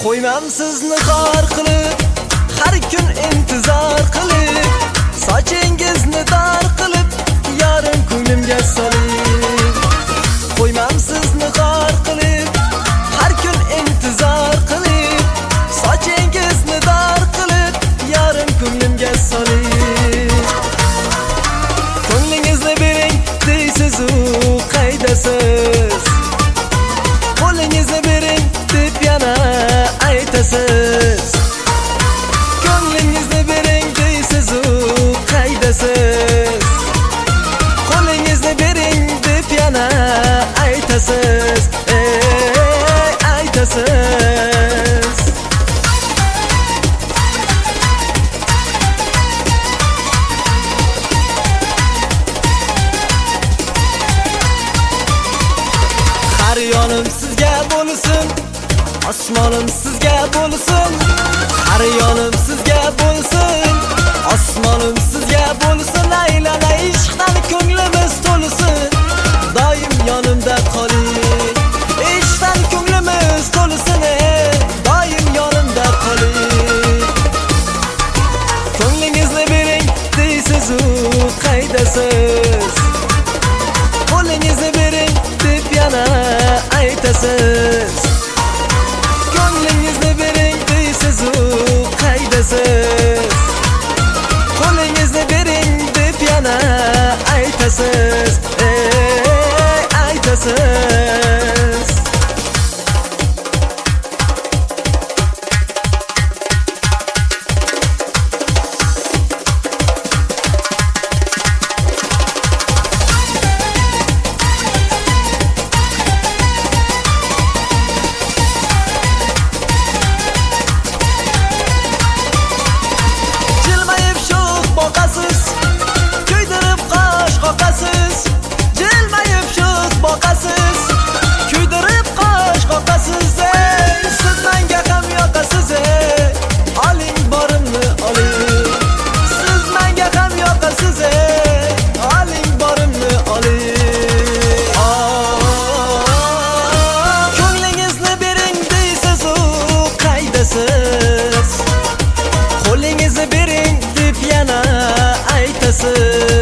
Qo'ymam sizni xor qilib, har kun intizor qilib, sochingizni dor qilib, yarim ko'nglimga solib. Qo'ymam sizni xor qilib, har kun intizor qilib, sochingizni dor qilib, yarim ko'nglimga solib. Ko'nglingizni bering deysiz u qaydasiz, qo'lingizni bering deb yana aytasiz. Ko'nglingizni bering deysiz u qaydasiz, qo'lingizni bering deb yana aytasiz. Aytasiz. Har yonim sizga bo'lsin, osmonim sizga bo'lsin. Har yonim sizga bo'lsin, osmonim sizga bo'lsin. Aylanay ishqdan ko'nglimiz to'lsin, doim yonimda qoling. Ishqdan ko'nglimiz to'lsin, doim yonimda qoling. Ko'nglingizni bering deysiz u qaydasiz, qo'lingizni bering deb yana aytasiz. Ko'nglingizni bering deysiz u qaydasiz, qo'lingizni bering deb yana aytasiz. Aytasiz. Kuydirib qosh qoqasiz, jilmayib sho'x boqasiz. Kuydirib qosh qoqasiz, siz menga ham yoqasiz. Oling borimni oling, siz menga ham yoqasiz. Oling borimni oling. Ko'nglingizni bering deysiz u qaydasiz, qo'lingizni bering deb yana aytasiz.